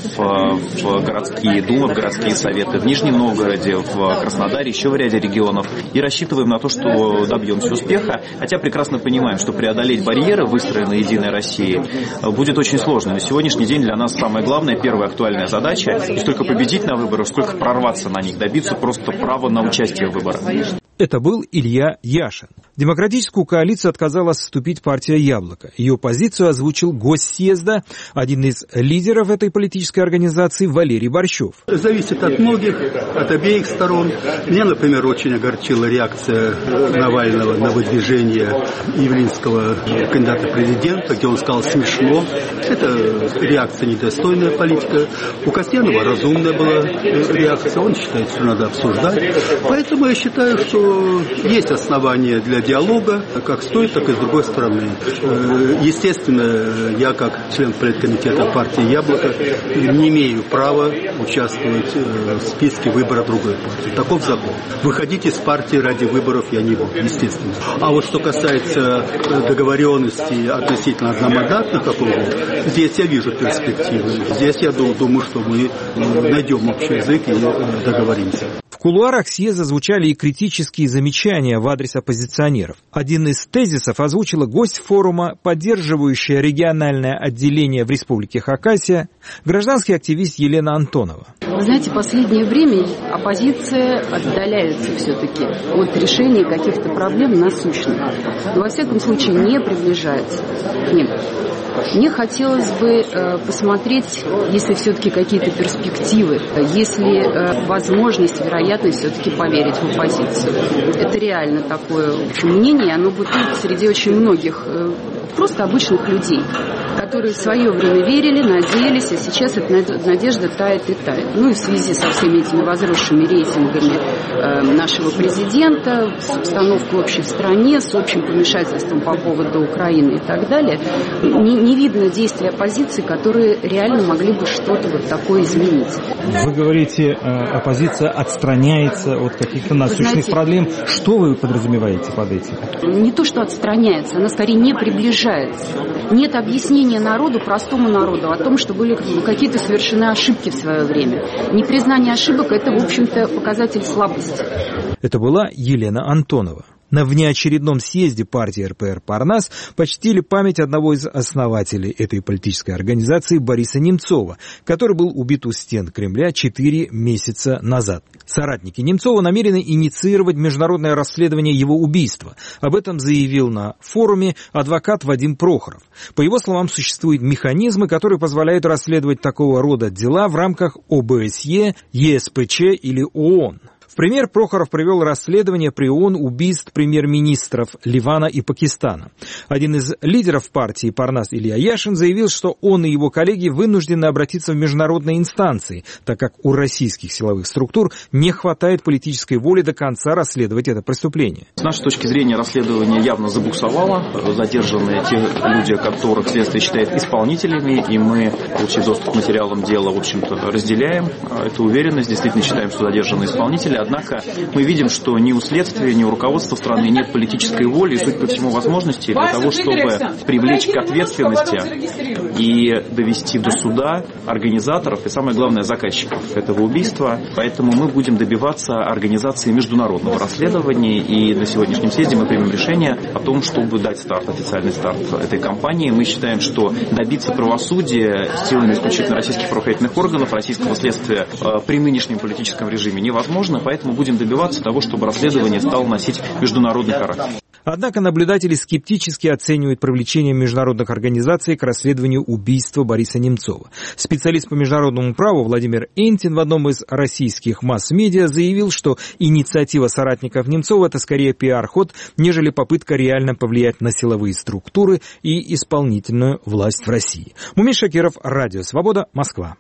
в городские думы, в городские советы в Нижнем Новгороде, в Краснодаре, еще в ряде регионов. И рассчитываем на то, что добьемся успеха. Хотя прекрасно понимаем, что преодолеть барьеры, выстроенные Единой Россией, будет очень сложно. На сегодняшний день для нас самое главное, первая актуальная задача, не столько победить на выборах, сколько прорваться на них, добиться просто права на участие в выборах. Это был Илья Яшин. В демократическую коалицию отказалась вступить партия «Яблоко». Ее позицию озвучил гость съезда, один из лидеров этой политической организации Валерий Борщев. Зависит от многих, от обеих сторон. Меня, например, очень огорчила реакция Навального на выдвижение Явлинского кандидата в президента, где он сказал «смешно». Это реакция недостойная политика. У Касьянова разумная была реакция. Он считает, что надо обсуждать. Поэтому я считаю, что есть основания для диалога, как с той, так и с другой стороны. Естественно, я как член политкомитета партии «Яблоко» не имею права участвовать в списке выбора другой партии. Таков закон. Выходить из партии ради выборов я не буду, естественно. А вот что касается договоренности относительно одномандатных округов, здесь я вижу перспективы. Здесь я думаю, что мы найдем общий язык и договоримся. В кулуарах съезда звучали и критические замечания в адрес оппозиционеров. Один из тезисов озвучила гость форума, поддерживающая региональное отделение в Республике Хакасия, гражданский активист Елена Антонова. Вы знаете, в последнее время оппозиция отдаляется все-таки от решения каких-то проблем насущных. Но, во всяком случае, не приближается к ним. Мне хотелось бы посмотреть, есть ли все-таки какие-то перспективы, есть ли возможность, вероятность все-таки поверить в оппозицию. Это реально такое мнение, оно бытует среди очень многих просто обычных людей, которые в свое время верили, надеялись, а сейчас эта надежда тает и тает. Ну и в связи со всеми этими возросшими рейтингами нашего президента, с обстановкой общей в стране, с общим помешательством по поводу Украины и так далее, не видно действий оппозиции, которые реально могли бы что-то вот такое изменить. Вы говорите, оппозиция отстраняется от каких-то насущных проблем. Что вы подразумеваете под этим? Не то, что отстраняется, она скорее не приближается. Нет объяснения народу, простому народу, о том, что были какие-то совершены ошибки в свое время. Непризнание ошибок – это, в общем-то, показатель слабости. Это была Елена Антонова. На внеочередном съезде партии РПР «Парнас» почтили память одного из основателей этой политической организации Бориса Немцова, который был убит у стен Кремля 4 месяца назад. Соратники Немцова намерены инициировать международное расследование его убийства. Об этом заявил на форуме адвокат Вадим Прохоров. По его словам, существуют механизмы, которые позволяют расследовать такого рода дела в рамках ОБСЕ, ЕСПЧ или ООН. В пример Прохоров привел расследование при ООН убийств премьер-министров Ливана и Пакистана. Один из лидеров партии «Парнас» Илья Яшин заявил, что он и его коллеги вынуждены обратиться в международные инстанции, так как у российских силовых структур не хватает политической воли до конца расследовать это преступление. С нашей точки зрения расследование явно забуксовало. Задержаны те люди, которых следствие считает исполнителями, и мы, получив доступ к материалам дела, в общем-то, разделяем эту уверенность. Действительно считаем, что задержаны исполнители. Однако мы видим, что ни у следствия, ни у руководства страны нет политической воли и, судя по всему, возможности для того, чтобы привлечь к ответственности и довести до суда организаторов и, самое главное, заказчиков этого убийства. Поэтому мы будем добиваться организации международного расследования, и на сегодняшнем съезде мы примем решение о том, чтобы дать старт, официальный старт этой кампании. Мы считаем, что добиться правосудия силами исключительно российских правоохранительных органов, российского следствия при нынешнем политическом режиме невозможно. Поэтому будем добиваться того, чтобы расследование стало носить международный характер. Однако наблюдатели скептически оценивают привлечение международных организаций к расследованию убийства Бориса Немцова. Специалист по международному праву Владимир Энтин в одном из российских масс-медиа заявил, что инициатива соратников Немцова – это скорее пиар-ход, нежели попытка реально повлиять на силовые структуры и исполнительную власть в России. Мумин Шакиров, Радио Свобода, Москва.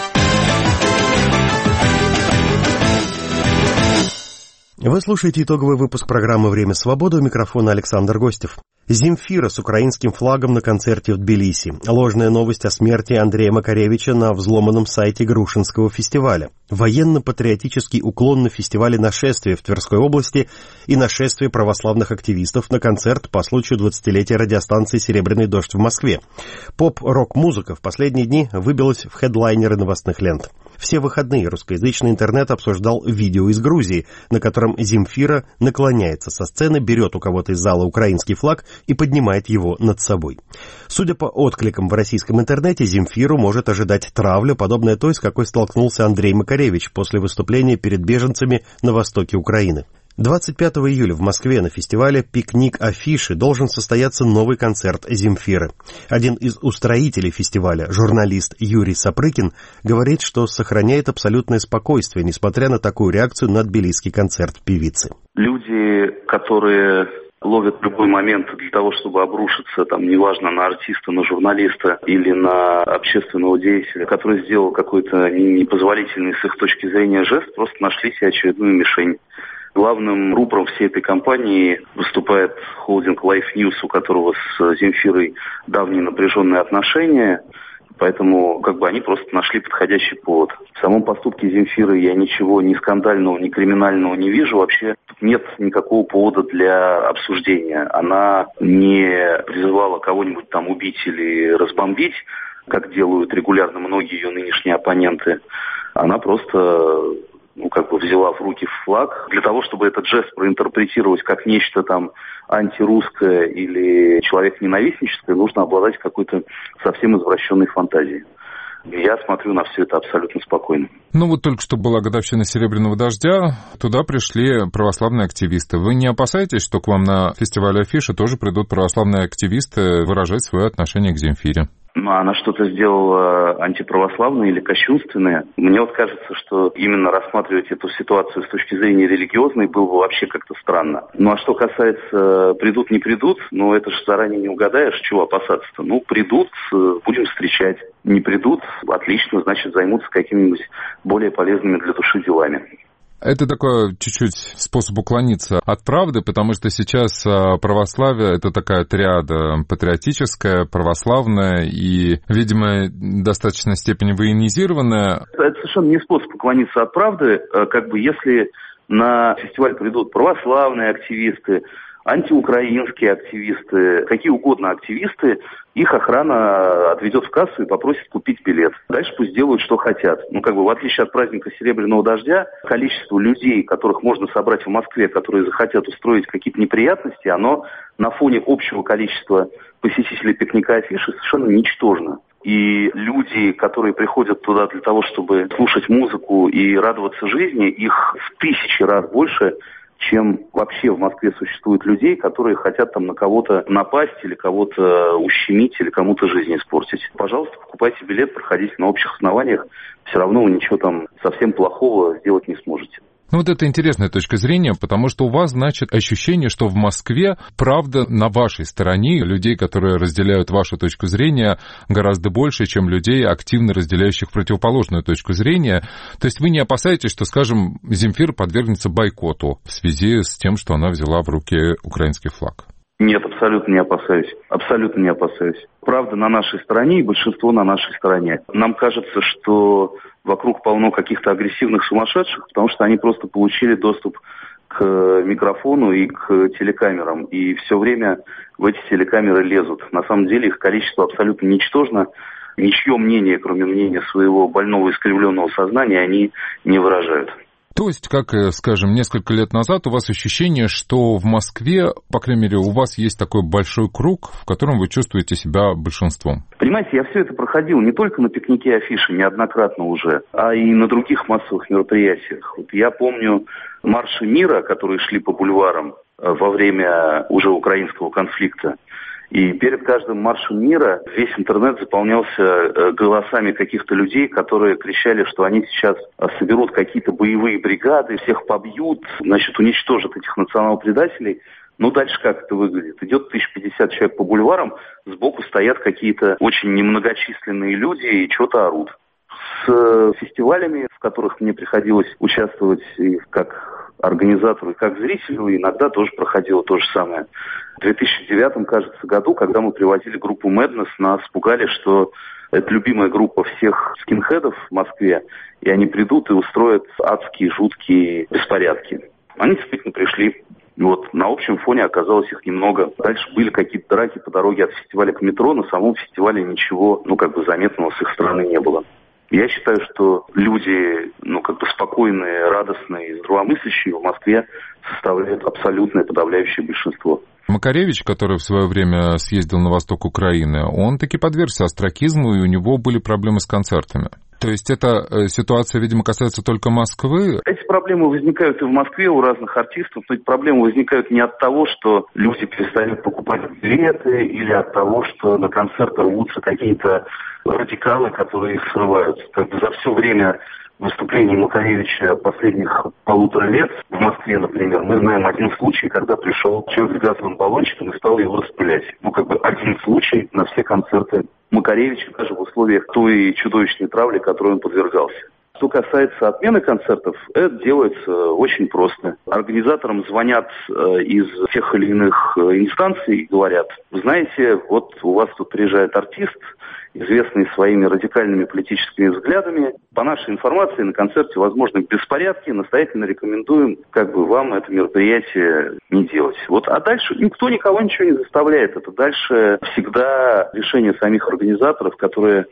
Вы слушаете итоговый выпуск программы «Время свободы», у микрофона Александр Гостев. Земфира с украинским флагом на концерте в Тбилиси. Ложная новость о смерти Андрея Макаревича на взломанном сайте Грушинского фестиваля. Военно-патриотический уклон на фестивале «Нашествие» в Тверской области и нашествие православных активистов на концерт по случаю 20-летия радиостанции «Серебряный дождь» в Москве. Поп-рок-музыка в последние дни выбилась в хедлайнеры новостных лент. Все выходные русскоязычный интернет обсуждал видео из Грузии, на котором Земфира наклоняется со сцены, берет у кого-то из зала украинский флаг и поднимает его над собой. Судя по откликам в российском интернете, Земфиру может ожидать травля, подобная той, с какой столкнулся Андрей Макаревич после выступления перед беженцами на востоке Украины. 25 июля в Москве на фестивале «Пикник Афиши» должен состояться новый концерт Земфиры. Один из устроителей фестиваля, журналист Юрий Сапрыкин, говорит, что сохраняет абсолютное спокойствие, несмотря на такую реакцию на тбилисский концерт певицы. Люди, которые ловят любой момент для того, чтобы обрушиться, там, неважно, на артиста, на журналиста или на общественного деятеля, который сделал какой-то непозволительный с их точки зрения жест, просто нашли себе очередную мишень. Главным рупором всей этой кампании выступает холдинг Life News, у которого с Земфирой давние напряженные отношения, поэтому они просто нашли подходящий повод. В самом поступке Земфиры я ничего ни скандального, ни криминального не вижу. Вообще нет никакого повода для обсуждения. Она не призывала кого-нибудь там убить или разбомбить, как делают регулярно многие ее нынешние оппоненты. Она просто взяла в руки флаг. Для того, чтобы этот жест проинтерпретировать как нечто там антирусское или человеконенавистническое, нужно обладать какой-то совсем извращенной фантазией. Я смотрю на все это абсолютно спокойно. Только что была годовщина «Серебряного дождя», туда пришли православные активисты. Вы не опасаетесь, что к вам на фестиваль афиши тоже придут православные активисты выражать свое отношение к Земфире? Она что-то сделала антиправославное или кощунственное. Мне кажется, что именно рассматривать эту ситуацию с точки зрения религиозной было бы вообще как-то странно. А что касается придут, не придут, это же заранее не угадаешь, чего опасаться-то. Придут, будем встречать. Не придут, отлично, значит, займутся какими-нибудь более полезными для души делами. Это такой чуть-чуть способ уклониться от правды, потому что сейчас православие — это такая триада патриотическая, православная и, видимо, в достаточной степени военизированная. Это совершенно не способ уклониться от правды. Если на фестиваль придут православные активисты, антиукраинские активисты, какие угодно активисты, их охрана отведет в кассу и попросит купить билет. Дальше пусть делают, что хотят. В отличие от праздника «Серебряного дождя», количество людей, которых можно собрать в Москве, которые захотят устроить какие-то неприятности, оно на фоне общего количества посетителей пикника афиши совершенно ничтожно. И люди, которые приходят туда для того, чтобы слушать музыку и радоваться жизни, их в 1000 раз больше, чем вообще в Москве существует людей, которые хотят там на кого-то напасть или кого-то ущемить или кому-то жизнь испортить. Пожалуйста, покупайте билет, проходите на общих основаниях, все равно вы ничего там совсем плохого сделать не сможете. Это интересная точка зрения, потому что у вас, ощущение, что в Москве правда на вашей стороне, людей, которые разделяют вашу точку зрения, гораздо больше, чем людей, активно разделяющих противоположную точку зрения. То есть вы не опасаетесь, что, скажем, Земфира подвергнется бойкоту в связи с тем, что она взяла в руки украинский флаг? Нет, абсолютно не опасаюсь. Абсолютно не опасаюсь. Правда на нашей стороне и большинство на нашей стороне. Нам кажется, что вокруг полно каких-то агрессивных сумасшедших, потому что они просто получили доступ к микрофону и к телекамерам. И все время в эти телекамеры лезут. На самом деле их количество абсолютно ничтожно. Ничье мнение, кроме мнения своего больного искривленного сознания, они не выражают. То есть, как, скажем, несколько лет назад у вас ощущение, что в Москве, по крайней мере, у вас есть такой большой круг, в котором вы чувствуете себя большинством? Понимаете, я все это проходил не только на пикнике афиши, неоднократно уже, а и на других массовых мероприятиях. Я помню марши мира, которые шли по бульварам во время уже украинского конфликта. И перед каждым маршем мира весь интернет заполнялся голосами каких-то людей, которые кричали, что они сейчас соберут какие-то боевые бригады, всех побьют, уничтожат этих национал-предателей. Дальше как это выглядит? Идет 1050 человек по бульварам, сбоку стоят какие-то очень немногочисленные люди и что-то орут. С фестивалями, в которых мне приходилось участвовать и как организатору и как зрителю, иногда тоже проходило то же самое. В 2009, кажется, году, когда мы привозили группу Madness, нас пугали, что это любимая группа всех скинхедов в Москве, и они придут и устроят адские, жуткие беспорядки. Они действительно пришли. На общем фоне оказалось их немного. Дальше были какие-то драки по дороге от фестиваля к метро. На самом фестивале ничего, заметного с их стороны не было. Я считаю, что люди, спокойные, радостные, здравомыслящие в Москве составляют абсолютное подавляющее большинство. Макаревич, который в свое время съездил на восток Украины, он таки подвергся остракизму, и у него были проблемы с концертами. То есть эта ситуация, видимо, касается только Москвы? Эти проблемы возникают и в Москве у разных артистов, но эти проблемы возникают не от того, что люди перестают покупать билеты, или от того, что на концерты рвутся какие-то радикалы, которые их срывают. За все время выступлений Макаревича последних 1,5 лет в Москве, например, мы знаем один случай, когда пришел человек с газовым баллончиком и стал его распылять. Один случай на все концерты Макаревича, даже в условиях той чудовищной травли, которой он подвергался. Что касается отмены концертов, это делается очень просто. Организаторам звонят из тех или иных инстанций и говорят: вы знаете, у вас тут приезжает артист, известный своими радикальными политическими взглядами. По нашей информации, на концерте возможны беспорядки. Настоятельно рекомендуем вам это мероприятие не делать. А дальше никто никого ничего не заставляет. Это дальше всегда решение самих организаторов, которые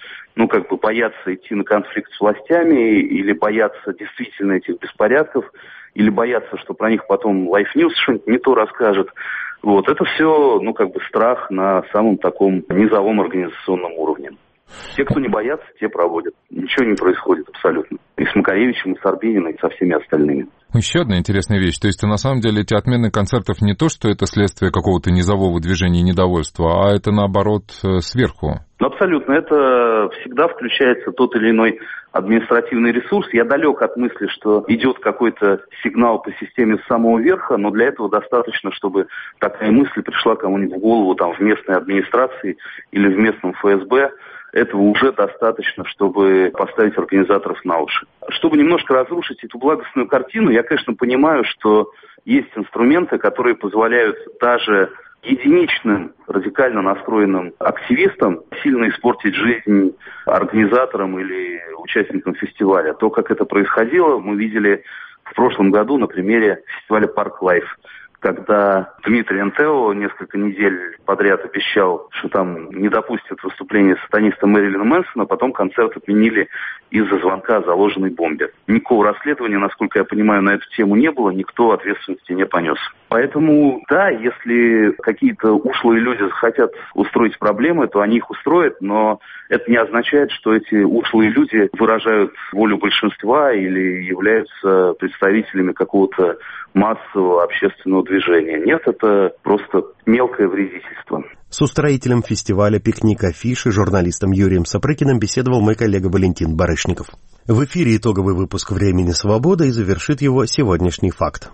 боятся идти на конфликт с властями или боятся действительно этих беспорядков, или боятся, что про них потом Life News что-нибудь не то расскажет. Это все, страх на самом таком низовом организационном уровне. Те, кто не боятся, те проводят. Ничего не происходит абсолютно. И с Макаревичем, и с Арбениной, и со всеми остальными. Еще одна интересная вещь. То есть, на самом деле, эти отмены концертов не то, что это следствие какого-то низового движения недовольства, а это, наоборот, сверху. Абсолютно. Это всегда включается тот или иной административный ресурс. Я далек от мысли, что идет какой-то сигнал по системе с самого верха, но для этого достаточно, чтобы такая мысль пришла кому-нибудь в голову в местной администрации или в местном ФСБ. Этого уже достаточно, чтобы поставить организаторов на уши. Чтобы немножко разрушить эту благостную картину, я, конечно, понимаю, что есть инструменты, которые позволяют даже единичным, радикально настроенным активистам сильно испортить жизнь организаторам или участникам фестиваля. То, как это происходило, мы видели в прошлом году на примере фестиваля «Парк Лайф», когда Дмитрий Энтео несколько недель подряд обещал, что там не допустят выступления сатаниста Мэрилина Мэнсона, потом концерт отменили из-за звонка о заложенной бомбе. Никакого расследования, насколько я понимаю, на эту тему не было, никто ответственности не понес. Поэтому, да, если какие-то ушлые люди захотят устроить проблемы, то они их устроят, но это не означает, что эти ушлые люди выражают волю большинства или являются представителями какого-то массового общественного движения. Нет, это просто мелкое вредительство. С устроителем фестиваля «Пикник Афиши», журналистом Юрием Сапрыкиным, беседовал мой коллега Валентин Барышников. В эфире итоговый выпуск «Времени свободы» и завершит его сегодняшний факт.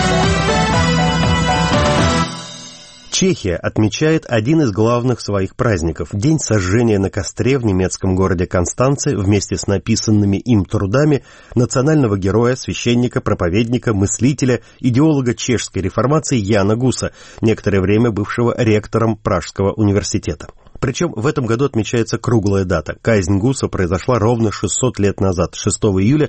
Чехия отмечает один из главных своих праздников – День сожжения на костре в немецком городе Констанце вместе с написанными им трудами национального героя, священника, проповедника, мыслителя, идеолога чешской реформации Яна Гуса, некоторое время бывшего ректором Пражского университета. Причем в этом году отмечается круглая дата. Казнь Гуса произошла ровно 600 лет назад, 6 июля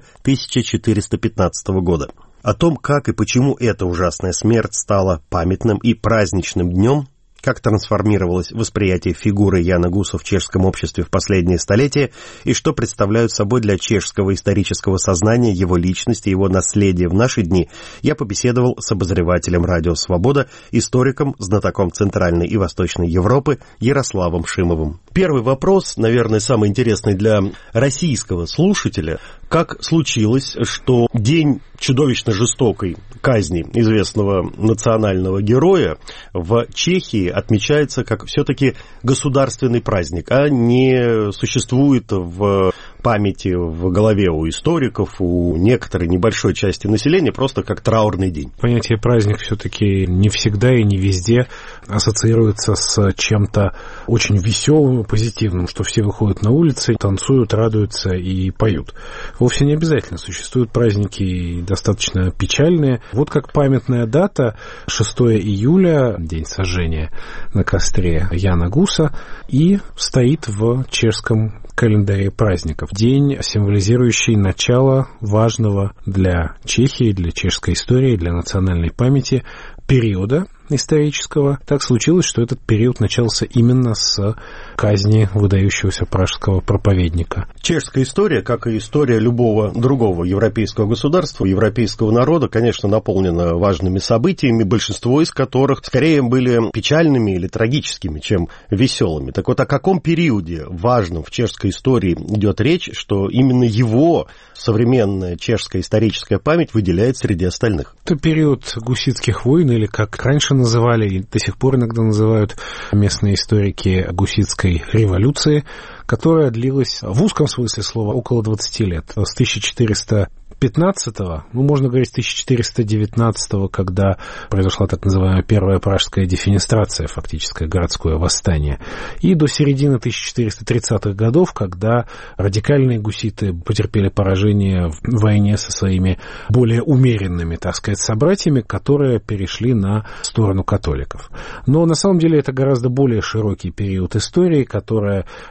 1415 года. О том, как и почему эта ужасная смерть стала памятным и праздничным днем, как трансформировалось восприятие фигуры Яна Гуса в чешском обществе в последние столетия и что представляют собой для чешского исторического сознания его личность и его наследие в наши дни, я побеседовал с обозревателем «Радио Свобода», историком, знатоком Центральной и Восточной Европы Ярославом Шимовым. Первый вопрос, наверное, самый интересный для российского слушателя. Как случилось, что день чудовищно жестокой казни известного национального героя в Чехии отмечается как все-таки государственный праздник, а не существует в памяти, в голове у историков, у некоторой небольшой части населения просто как траурный день? Понятие праздник все-таки не всегда и не везде ассоциируется с чем-то очень веселым и позитивным, что все выходят на улицы, танцуют, радуются и поют. Вовсе не обязательно. Существуют праздники достаточно печальные. Вот как памятная дата 6 июля, день сожжения на костре Яна Гуса, и стоит в чешском календаре праздников. День, символизирующий начало важного для Чехии, для чешской истории, для национальной памяти периода исторического. Так случилось, что этот период начался именно с казни выдающегося пражского проповедника. Чешская история, как и история любого другого европейского государства, европейского народа, конечно, наполнена важными событиями, большинство из которых скорее были печальными или трагическими, чем веселыми. Так вот, о каком периоде важном в чешской истории идет речь, что именно его современная чешская историческая память выделяет среди остальных? Это период гуситских войн, или как раньше называли, и до сих пор иногда называют местные историки гуситской революции, которая длилась в узком смысле слова около 20 лет. С 1415-го, можно говорить, с 1419-го, когда произошла так называемая первая пражская дефенестрация, фактическое городское восстание, и до середины 1430-х годов, когда радикальные гуситы потерпели поражение в войне со своими более умеренными, так сказать, собратьями, которые перешли на сторону католиков. Но на самом деле это гораздо более широкий период истории, которая заняла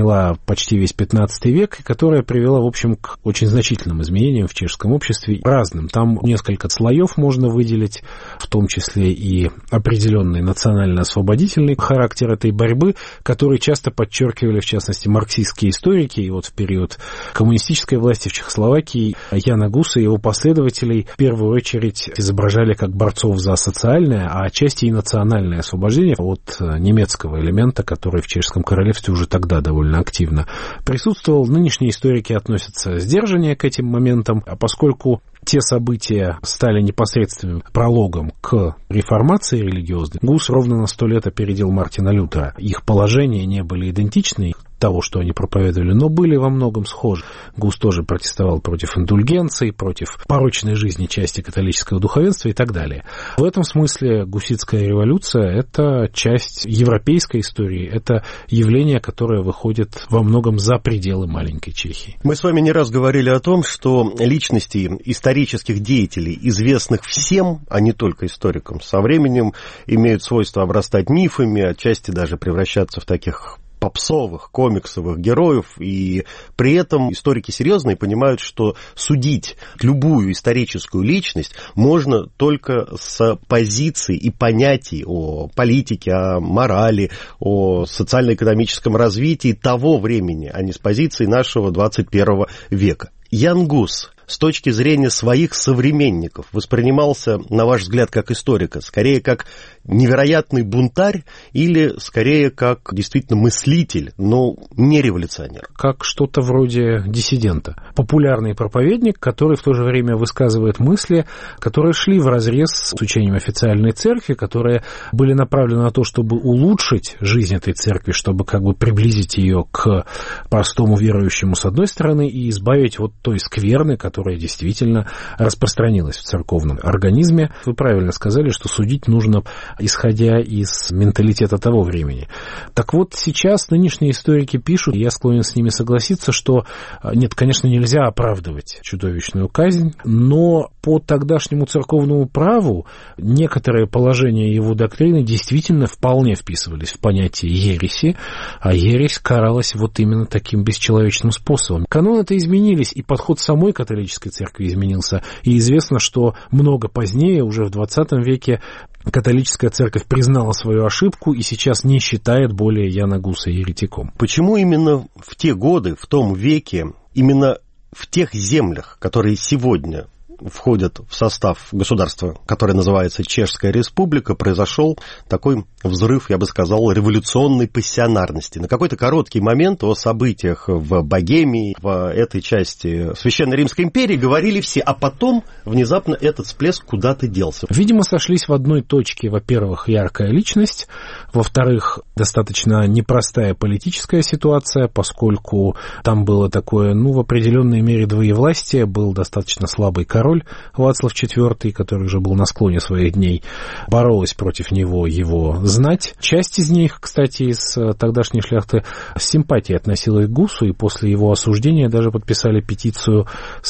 заняла почти весь 15 век, и которая привела, в общем, к очень значительным изменениям в чешском обществе, разным. Там несколько слоев можно выделить, в том числе и определенный национально-освободительный характер этой борьбы, который часто подчеркивали, в частности, марксистские историки. И вот в период коммунистической власти в Чехословакии Яна Гуса и его последователей в первую очередь изображали как борцов за социальное, а отчасти и национальное освобождение от немецкого элемента, который в Чешском королевстве уже тогда довольно активно присутствовал. Нынешние историки относятся сдержаннее к этим моментам, а поскольку те события стали непосредственным прологом к реформации религиозной, Гус ровно на 100 лет опередил Мартина Лютера. Их положения не были идентичны того, что они проповедовали, но были во многом схожи. Гус тоже протестовал против индульгенций, против порочной жизни части католического духовенства и так далее. В этом смысле гуситская революция – это часть европейской истории, это явление, которое выходит во многом за пределы маленькой Чехии. Мы с вами не раз говорили о том, что личности исторических деятелей, известных всем, а не только историкам, со временем имеют свойство обрастать мифами, отчасти даже превращаться в таких попсовых, комиксовых героев, и при этом историки серьезные понимают, что судить любую историческую личность можно только с позиций и понятий о политике, о морали, о социально-экономическом развитии того времени, а не с позиции нашего 21 века. Ян Гус с точки зрения своих современников воспринимался, на ваш взгляд, как историка, скорее как невероятный бунтарь или скорее как действительно мыслитель, но не революционер? Как что-то вроде диссидента. Популярный проповедник, который в то же время высказывает мысли, которые шли вразрез с учением официальной церкви, которые были направлены на то, чтобы улучшить жизнь этой церкви, чтобы как бы приблизить ее к простому верующему с одной стороны и избавить от той скверны, которая действительно распространилась в церковном организме. Вы правильно сказали, что судить нужно, исходя из менталитета того времени. Так вот, сейчас нынешние историки пишут, и я склонен с ними согласиться, что нет, конечно, нельзя оправдывать чудовищную казнь, но по тогдашнему церковному праву некоторые положения его доктрины действительно вполне вписывались в понятие ереси, а ересь каралась вот именно таким бесчеловечным способом. Каноны-то изменились, и подход самой католической церкви изменился, и известно, что много позднее, уже в 20 веке, католическая церковь признала свою ошибку и сейчас не считает более Яна Гуса еретиком. Почему именно в те годы, в том веке, именно в тех землях, которые сегодня входят в состав государства, которое называется Чешская Республика, произошел такой взрыв, я бы сказал, революционной пассионарности? На какой-то короткий момент о событиях в Богемии, в этой части Священной Римской империи говорили все, а потом внезапно этот всплеск куда-то делся. Видимо, сошлись в одной точке, во-первых, яркая личность, во-вторых, достаточно непростая политическая ситуация, поскольку там было такое, в определенной мере двоевластие, был достаточно слабый король Вацлав IV, который уже был на склоне своих дней, боролась против него его знать. Часть из них, кстати, из тогдашней шляхты с симпатией относилась к Гусу, и после его осуждения даже подписали петицию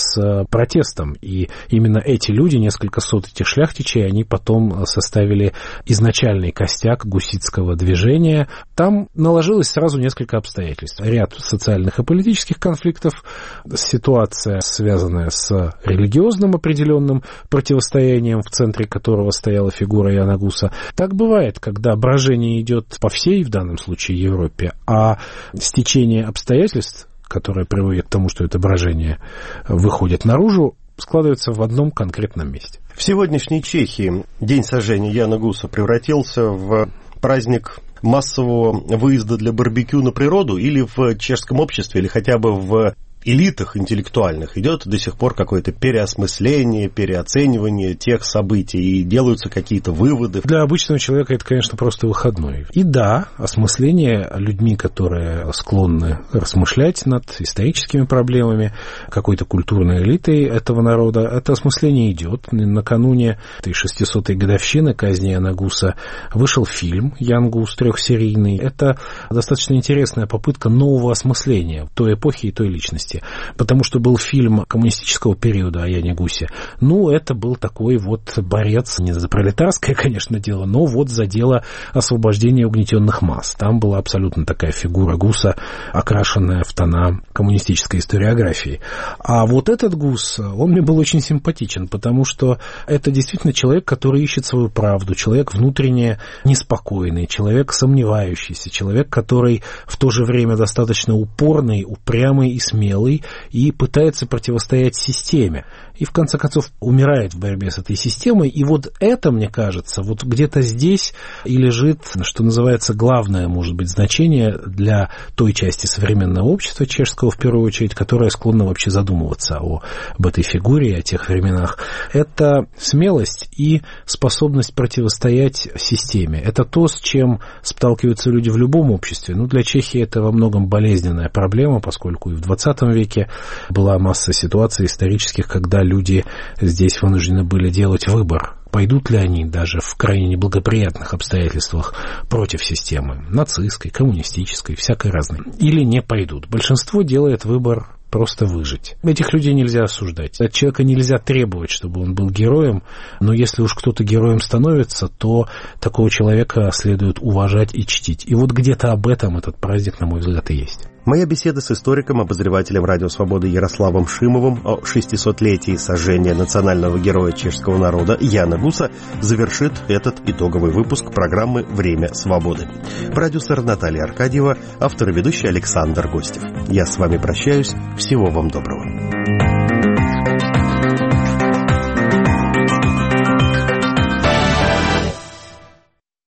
с протестом. И именно эти люди, несколько сот этих шляхтичей, они потом составили изначальный костяк гуситского движения. Там наложилось сразу несколько обстоятельств. Ряд социальных и политических конфликтов, ситуация, связанная с религиозным определенным противостоянием, в центре которого стояла фигура Яна Гуса. Так бывает, когда брожение идет по всей, в данном случае, Европе, а стечение обстоятельств, которое приводит к тому, что это брожение выходит наружу, складывается в одном конкретном месте. В сегодняшней Чехии день сожжения Яна Гуса превратился в праздник массового выезда для барбекю на природу, или в чешском обществе, или хотя бы в элитах интеллектуальных идет до сих пор какое-то переосмысление, переоценивание тех событий, и делаются какие-то выводы? Для обычного человека это, конечно, просто выходной. И да, осмысление людьми, которые склонны размышлять над историческими проблемами, какой-то культурной элитой этого народа, это осмысление идет. Накануне этой 600-й годовщины казни Яна Гуса вышел фильм «Ян Гус» трехсерийный. Это достаточно интересная попытка нового осмысления той эпохи и той личности. части, потому что был фильм коммунистического периода о Яне Гусе. Ну, это был такой вот борец, не за пролетарское, конечно, дело, но вот за дело освобождения угнетенных масс. Там была абсолютно такая фигура Гуса, окрашенная в тона коммунистической историографии. А вот этот Гус, он мне был очень симпатичен, потому что это действительно человек, который ищет свою правду, человек внутренне неспокойный, человек сомневающийся, человек, который в то же время достаточно упорный, упрямый и смелый, и пытается противостоять системе. И в конце концов умирает в борьбе с этой системой. И вот это, мне кажется, вот где-то здесь и лежит, что называется, главное, может быть, значение для той части современного общества чешского, в первую очередь, которая склонна вообще задумываться об этой фигуре, о тех временах. Это смелость и способность противостоять системе. Это то, с чем сталкиваются люди в любом обществе. Ну, для Чехии это во многом болезненная проблема, поскольку и в 20 веке была масса ситуаций исторических, когда люди здесь вынуждены были делать выбор. Пойдут ли они даже в крайне неблагоприятных обстоятельствах против системы, нацистской, коммунистической, всякой разной, или не пойдут. Большинство делает выбор просто выжить. Этих людей нельзя осуждать. От человека нельзя требовать, чтобы он был героем, но если уж кто-то героем становится, то такого человека следует уважать и чтить. И вот где-то об этом этот праздник, на мой взгляд, и есть. Моя беседа с историком, обозревателем «Радио Свободы» Ярославом Шимовым о 600-летии сожжения национального героя чешского народа Яна Гуса завершит этот итоговый выпуск программы «Время свободы». Продюсер Наталья Аркадьева, автор и ведущий Александр Гостев. Я с вами прощаюсь. Всего вам доброго.